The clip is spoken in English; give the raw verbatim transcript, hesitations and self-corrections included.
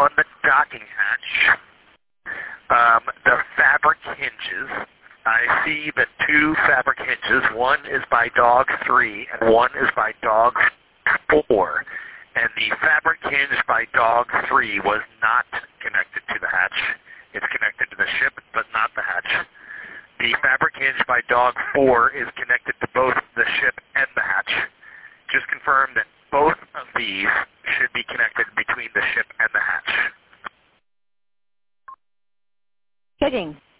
on the docking hatch, um, the fabric hinges. I see the two fabric hinges. One is by dog three, and one is by dog four. And the fabric hinge by dog three was not connected to the hatch. It's connected to the ship, but not the hatch. The fabric hinge by dog four is connected to both the ship and the hatch. Just confirm that both of these should be connected between the ship and the hatch. Hitting.